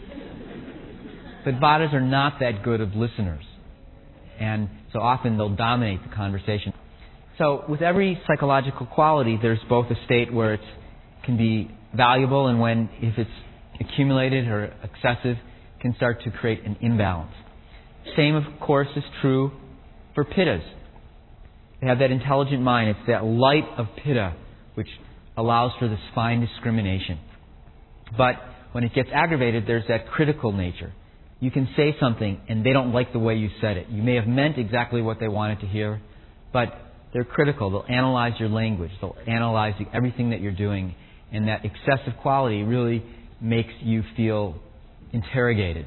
But vatas are not that good of listeners. And so often they'll dominate the conversation. So with every psychological quality, there's both a state where it can be valuable and if it's accumulated or excessive, can start to create an imbalance. Same, of course, is true for pittas. They have that intelligent mind. It's that light of pitta which allows for this fine discrimination. But when it gets aggravated, there's that critical nature. You can say something and they don't like the way you said it. You may have meant exactly what they wanted to hear, but they're critical. They'll analyze your language. They'll analyze everything that you're doing. And that excessive quality really makes you feel interrogated.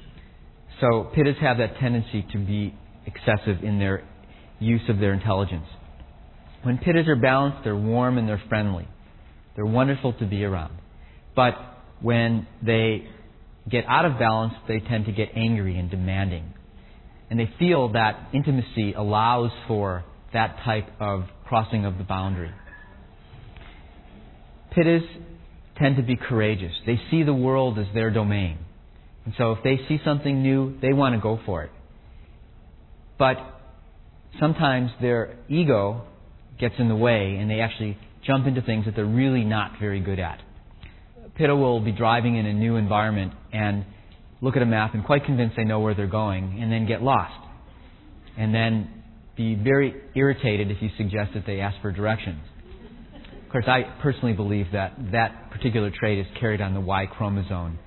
So pittas have that tendency to be excessive in their use of their intelligence. When pittas are balanced, they're warm and they're friendly. They're wonderful to be around. But when they get out of balance, they tend to get angry and demanding. And they feel that intimacy allows for that type of crossing of the boundary. Pittas tend to be courageous. They see the world as their domain. And so if they see something new, they want to go for it. But sometimes their ego gets in the way and they actually jump into things that they're really not very good at. Pitta will be driving in a new environment and look at a map and quite convinced they know where they're going and then get lost. And then be very irritated if you suggest that they ask for directions. Of course, I personally believe that that particular trait is carried on the Y chromosome.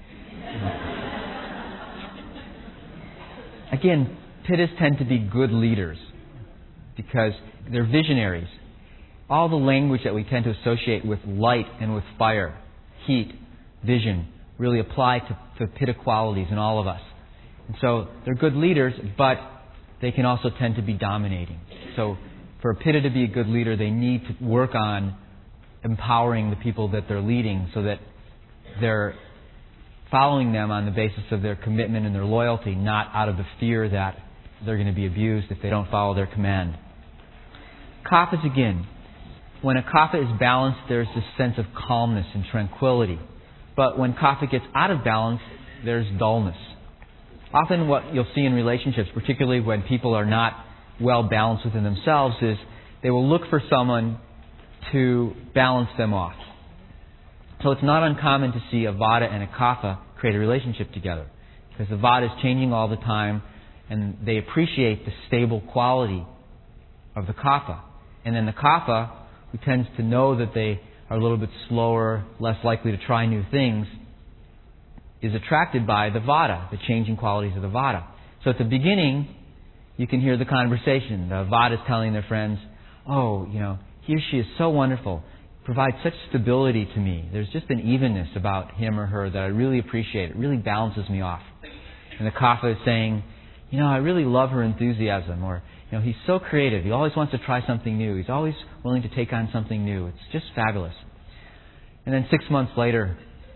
Again, Pittas tend to be good leaders because they're visionaries. All the language that we tend to associate with light and with fire, heat, vision, really apply to Pitta qualities in all of us. And so they're good leaders, but they can also tend to be dominating. So for a Pitta to be a good leader, they need to work on empowering the people that they're leading so that they're following them on the basis of their commitment and their loyalty, not out of the fear that they're going to be abused if they don't follow their command. Kaphas again. When a kapha is balanced, there's this sense of calmness and tranquility. But when kapha gets out of balance, there's dullness. Often what you'll see in relationships, particularly when people are not well balanced within themselves, is they will look for someone to balance them off. So it's not uncommon to see a vata and a kapha create a relationship together, because the vata is changing all the time, and they appreciate the stable quality of the kapha. And then the kapha, who tends to know that they are a little bit slower, less likely to try new things, is attracted by the vata, the changing qualities of the vata. So at the beginning, you can hear the conversation. The vata is telling their friends, oh, he or she is so wonderful, provides such stability to me. There's just an evenness about him or her that I really appreciate. It really balances me off. And the kapha is saying, I really love her enthusiasm, or he's so creative. He always wants to try something new. He's always willing to take on something new. It's just fabulous. And then 6 months later,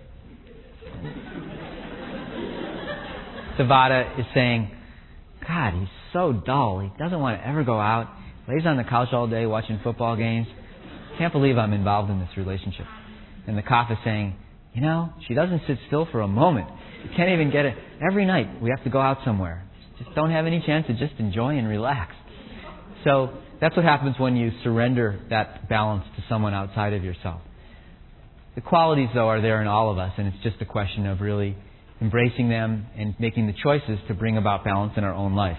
the vata is saying, God, he's so dull. He doesn't want to ever go out. Lays on the couch all day watching football games. Can't believe I'm involved in this relationship. And the kapha is saying, she doesn't sit still for a moment. You can't even get it. Every night we have to go out somewhere. Just don't have any chance to just enjoy and relax. So that's what happens when you surrender that balance to someone outside of yourself. The qualities, though, are there in all of us, and it's just a question of really embracing them and making the choices to bring about balance in our own life.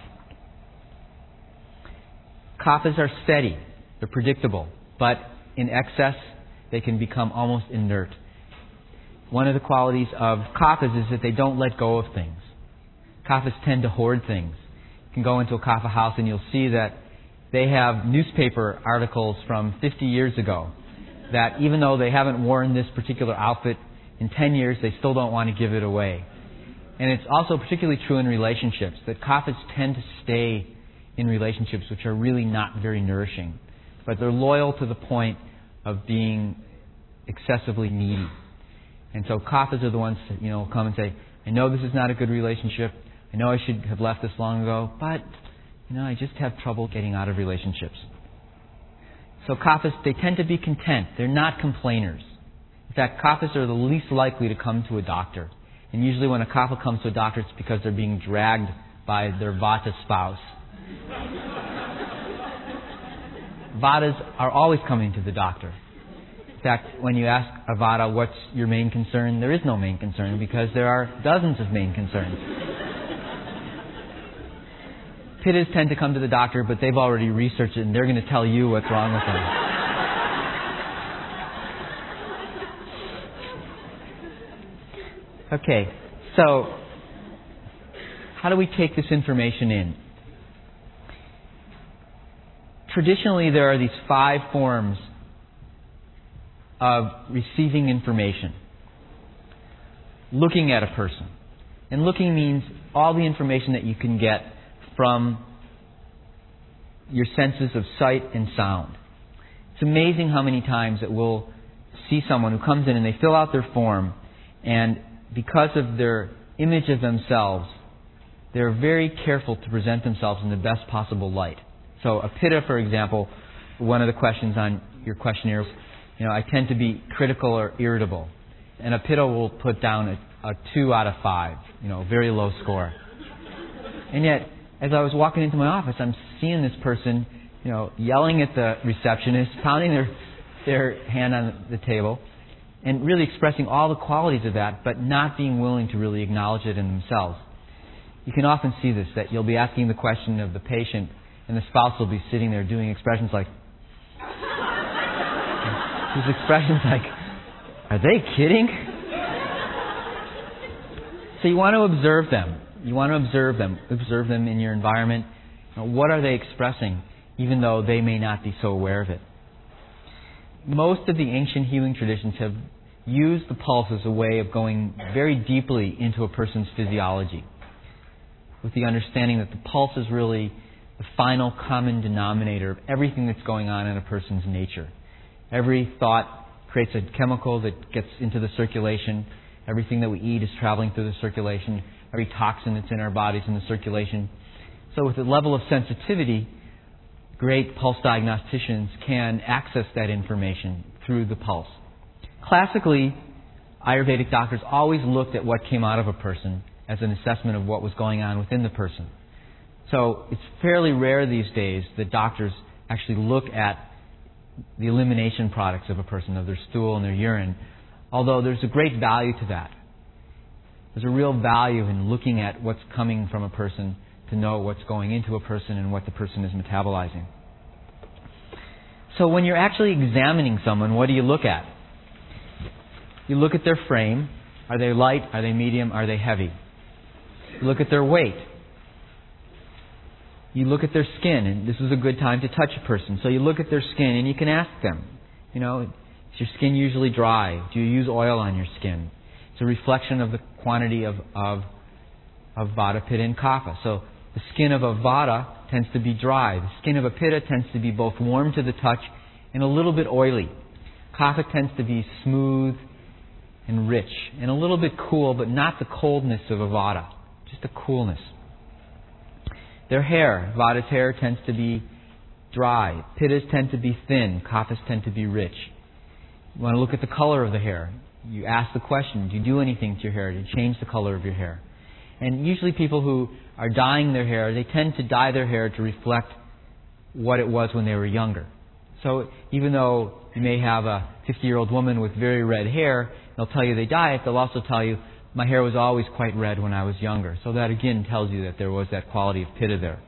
Kaphas are steady. They're predictable. But in excess, they can become almost inert. One of the qualities of kaphas is that they don't let go of things. Kaphas tend to hoard things. You can go into a kapha house and you'll see that they have newspaper articles from 50 years ago that even though they haven't worn this particular outfit in 10 years, they still don't want to give it away. And it's also particularly true in relationships, that kaphas tend to stay in relationships which are really not very nourishing. But they're loyal to the point of being excessively needy. And so kaphas are the ones that, come and say, I know this is not a good relationship. I know I should have left this long ago, but, I just have trouble getting out of relationships. So kaphas, they tend to be content. They're not complainers. In fact, kaphas are the least likely to come to a doctor. And usually when a kapha comes to a doctor, it's because they're being dragged by their vata spouse. Vatas are always coming to the doctor. In fact, when you ask a vata, what's your main concern? There is no main concern because there are dozens of main concerns. Pittas tend to come to the doctor, but they've already researched it and they're going to tell you what's wrong with them. Okay, so how do we take this information in? Traditionally, there are these 5 forms of receiving information. Looking at a person. And looking means all the information that you can get from your senses of sight and sound. It's amazing how many times that we'll see someone who comes in and they fill out their form, and because of their image of themselves, they're very careful to present themselves in the best possible light. So a pitta, for example, one of the questions on your questionnaire is, I tend to be critical or irritable. And a pitta will put down a 2 out of 5, very low score. And yet, as I was walking into my office, I'm seeing this person, yelling at the receptionist, pounding their hand on the table, and really expressing all the qualities of that, but not being willing to really acknowledge it in themselves. You can often see this, that you'll be asking the question of the patient, and the spouse will be sitting there doing expressions like, these expressions like, are they kidding? So you want to observe them. You want to observe them in your environment. What are they expressing, even though they may not be so aware of it? Most of the ancient healing traditions have used the pulse as a way of going very deeply into a person's physiology, with the understanding that the pulse is really the final common denominator of everything that's going on in a person's nature. Every thought creates a chemical that gets into the circulation. Everything that we eat is traveling through the circulation. Every toxin that's in our bodies in the circulation. So with a level of sensitivity, great pulse diagnosticians can access that information through the pulse. Classically, Ayurvedic doctors always looked at what came out of a person as an assessment of what was going on within the person. So it's fairly rare these days that doctors actually look at the elimination products of a person, of their stool and their urine, although there's a great value to that. There's a real value in looking at what's coming from a person to know what's going into a person and what the person is metabolizing. So when you're actually examining someone, what do you look at? You look at their frame. Are they light? Are they medium? Are they heavy? You look at their weight. You look at their skin, and this is a good time to touch a person. So you look at their skin and you can ask them, is your skin usually dry? Do you use oil on your skin? It's a reflection of the quantity of Vata, Pitta, and Kapha. So the skin of a Vata tends to be dry. The skin of a Pitta tends to be both warm to the touch and a little bit oily. Kapha tends to be smooth and rich and a little bit cool, but not the coldness of a Vata, just a coolness. Their hair, Vata's hair tends to be dry. Pittas tend to be thin. Kaphas tend to be rich. You want to look at the color of the hair. You ask the question, do you do anything to your hair to change the color of your hair? And usually people who are dyeing their hair, they tend to dye their hair to reflect what it was when they were younger. So even though you may have a 50-year-old woman with very red hair, they'll tell you they dye it, they'll also tell you, my hair was always quite red when I was younger. So that again tells you that there was that quality of Pitta there.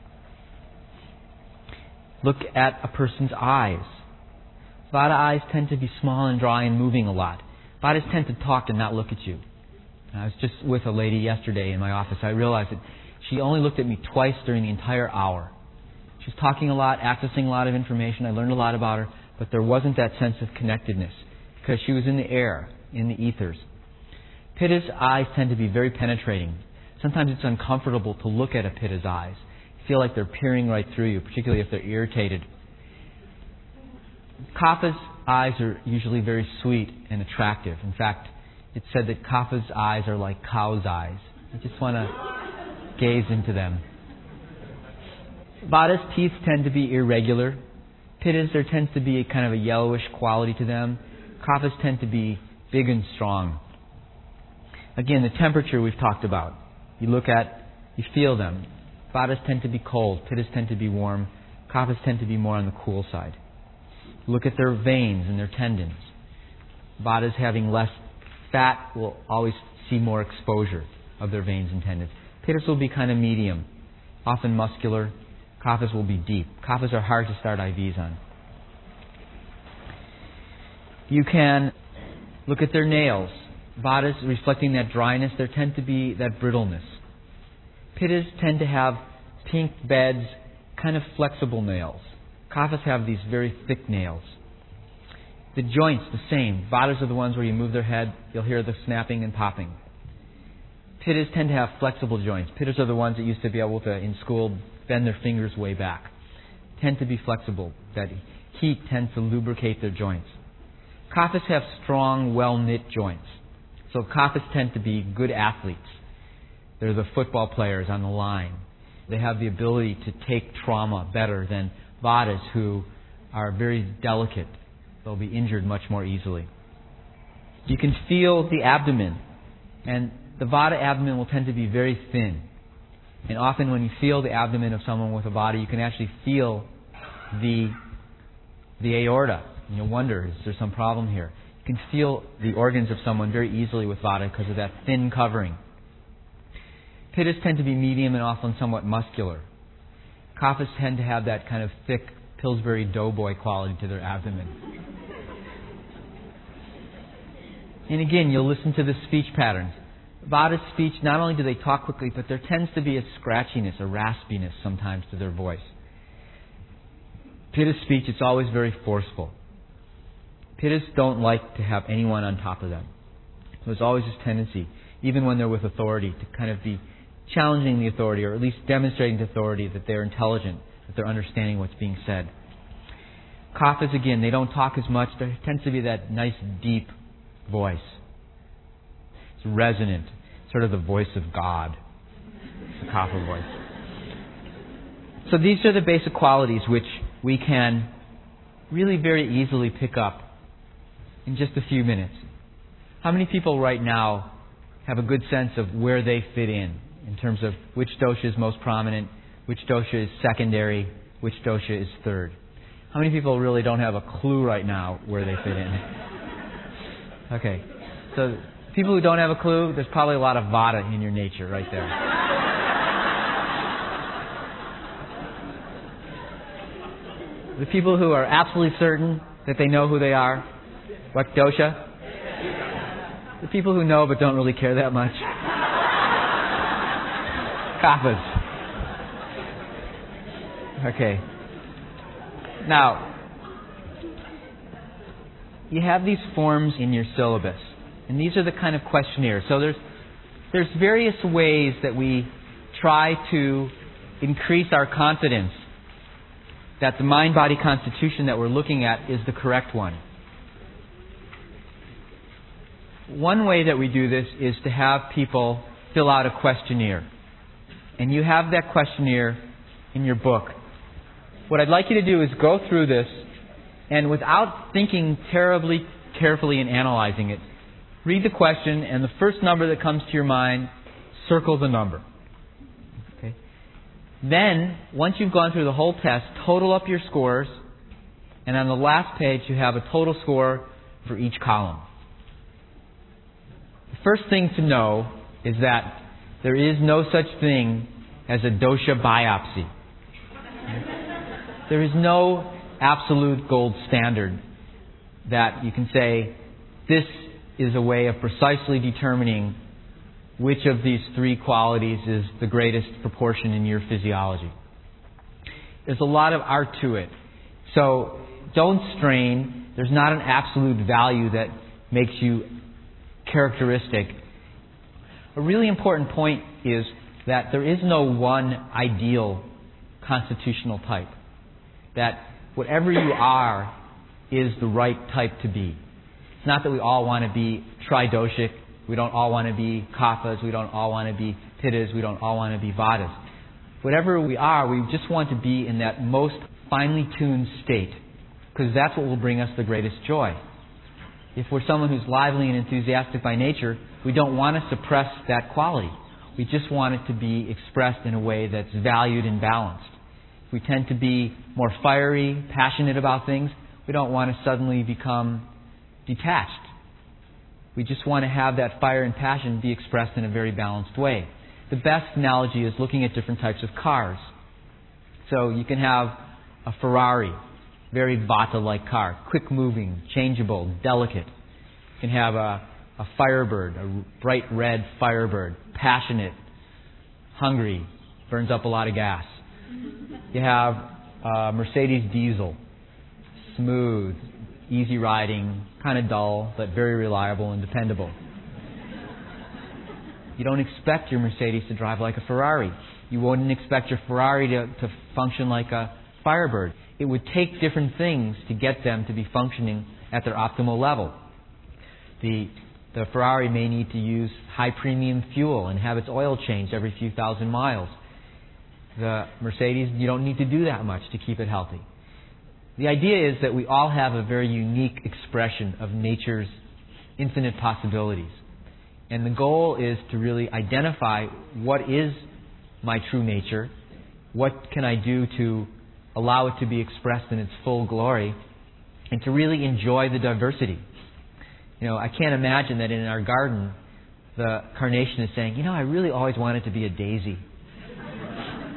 Look at a person's eyes. Vata eyes tend to be small and dry and moving a lot. Vatas tend to talk and not look at you. I was just with a lady yesterday in my office. I realized that she only looked at me twice during the entire hour. She was talking a lot, accessing a lot of information. I learned a lot about her, but there wasn't that sense of connectedness because she was in the air, in the ethers. Pitta's eyes tend to be very penetrating. Sometimes it's uncomfortable to look at a Pitta's eyes. You feel like they're peering right through you, particularly if they're irritated. Kapha's eyes are usually very sweet and attractive. In fact, it's said that Kapha's eyes are like cow's eyes. You just want to gaze into them. Vata's teeth tend to be irregular. Pittas, there tends to be a kind of a yellowish quality to them. Kaphas tend to be big and strong. Again, the temperature we've talked about. You feel them. Vatas tend to be cold. Pittas tend to be warm. Kaphas tend to be more on the cool side. Look at their veins and their tendons. Vatas having less fat will always see more exposure of their veins and tendons. Pittas will be kind of medium, often muscular. Kaphas will be deep. Kaphas are hard to start IVs on. You can look at their nails. Vatas reflecting that dryness, there tend to be that brittleness. Pittas tend to have pink beds, kind of flexible nails. Kaphas have these very thick nails. The joints, the same. Vatas are the ones where you move their head, you'll hear the snapping and popping. Pittas tend to have flexible joints. Pittas are the ones that used to be able to, in school, bend their fingers way back. Tend to be flexible. That heat tends to lubricate their joints. Kaphas have strong, well-knit joints. So Kaphas tend to be good athletes. They're the football players on the line. They have the ability to take trauma better than Vatas, who are very delicate. They'll be injured much more easily. You can feel the abdomen. And the Vata abdomen will tend to be very thin. And often when you feel the abdomen of someone with a Vata, you can actually feel the aorta. And you'll wonder, is there some problem here? You can feel the organs of someone very easily with Vata because of that thin covering. Pittas tend to be medium and often somewhat muscular. Kaphas tend to have that kind of thick Pillsbury Doughboy quality to their abdomen. And again, you'll listen to the speech patterns. Vata's speech, not only do they talk quickly, but there tends to be a scratchiness, a raspiness sometimes to their voice. Pitta's speech, it's always very forceful. Pittas don't like to have anyone on top of them. So there's always this tendency, even when they're with authority, to kind of be challenging the authority, or at least demonstrating to authority that they're intelligent, that they're understanding what's being said. Kaphas, again, they don't talk as much. There tends to be that nice, deep voice. It's resonant, sort of the voice of God. It's the Kapha voice. So these are the basic qualities which we can really very easily pick up in just a few minutes. How many people right now have a good sense of where they fit in terms of which dosha is most prominent, which dosha is secondary, which dosha is third? How many people really don't have a clue right now where they fit in? Okay. So people who don't have a clue, there's probably a lot of Vata in your nature right there. The people who are absolutely certain that they know who they are, what dosha? The people who know but don't really care that much. Kaphas. Okay. Now, you have these forms in your syllabus, and these are the kind of questionnaires. So there's various ways that we try to increase our confidence that the mind-body constitution that we're looking at is the correct one. One way that we do this is to have people fill out a questionnaire. And you have that questionnaire in your book. What I'd like you to do is go through this, and without thinking terribly carefully and analyzing it, read the question, and the first number that comes to your mind, circle the number. Okay? Then, once you've gone through the whole test, total up your scores, and on the last page you have a total score for each column. The first thing to know is that there is no such thing as a dosha biopsy. There is no absolute gold standard that you can say, this is a way of precisely determining which of these three qualities is the greatest proportion in your physiology. There's a lot of art to it. So don't strain. There's not an absolute value that makes you characteristic. A really important point is that there is no one ideal constitutional type. That whatever you are is the right type to be. It's not that we all want to be tridoshic, we don't all want to be kaphas, we don't all want to be pittas, we don't all want to be vatas. Whatever we are, we just want to be in that most finely tuned state, because that's what will bring us the greatest joy. If we're someone who's lively and enthusiastic by nature, we don't want to suppress that quality. We just want it to be expressed in a way that's valued and balanced. If we tend to be more fiery, passionate about things, we don't want to suddenly become detached. We just want to have that fire and passion be expressed in a very balanced way. The best analogy is looking at different types of cars. So you can have a Ferrari, very Vata-like car, quick-moving, changeable, delicate. You can have a Firebird, a bright red Firebird, passionate, hungry, burns up a lot of gas. You have a Mercedes diesel, smooth, easy riding, kind of dull, but very reliable and dependable. You don't expect your Mercedes to drive like a Ferrari. You wouldn't expect your Ferrari to function like a Firebird. It would take different things to get them to be functioning at their optimal level. The Ferrari may need to use high premium fuel and have its oil changed every few thousand miles. The Mercedes, you don't need to do that much to keep it healthy. The idea is that we all have a very unique expression of nature's infinite possibilities. And the goal is to really identify what is my true nature, what can I do to allow it to be expressed in its full glory, and to really enjoy the diversity. I can't imagine that in our garden the carnation is saying, I really always wanted to be a daisy.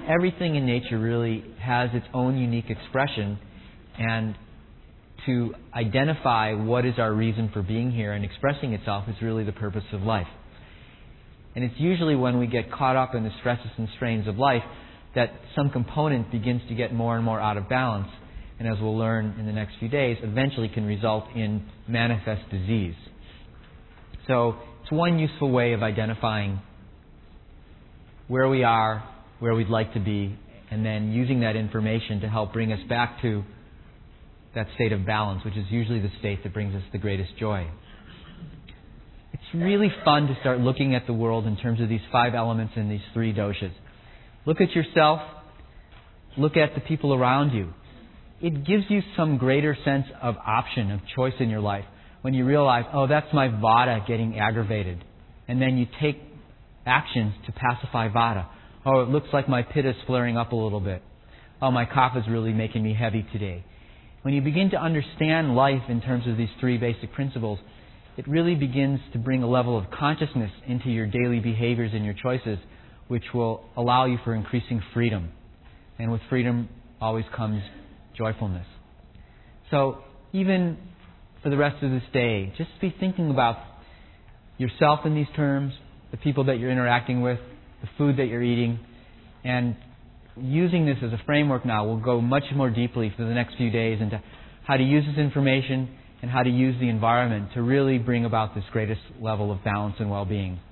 everything in nature really has its own unique expression, and to identify what is our reason for being here and expressing itself is really the purpose of life. And it's usually when we get caught up in the stresses and strains of life that some component begins to get more and more out of balance, and as we'll learn in the next few days, eventually can result in manifest disease. So it's one useful way of identifying where we are, where we'd like to be, and then using that information to help bring us back to that state of balance, which is usually the state that brings us the greatest joy. It's really fun to start looking at the world in terms of these 5 elements and these 3 doshas. Look at yourself. Look at the people around you. It gives you some greater sense of option, of choice in your life when you realize, oh, that's my vata getting aggravated. And then you take actions to pacify vata. Oh, it looks like my pitta is flaring up a little bit. Oh, my kapha is really making me heavy today. When you begin to understand life in terms of these 3 basic principles, it really begins to bring a level of consciousness into your daily behaviors and your choices, which will allow you for increasing freedom. And with freedom always comes joyfulness. So even for the rest of this day, just be thinking about yourself in these terms, the people that you're interacting with, the food that you're eating, and using this as a framework now, we'll go much more deeply for the next few days into how to use this information and how to use the environment to really bring about this greatest level of balance and well-being.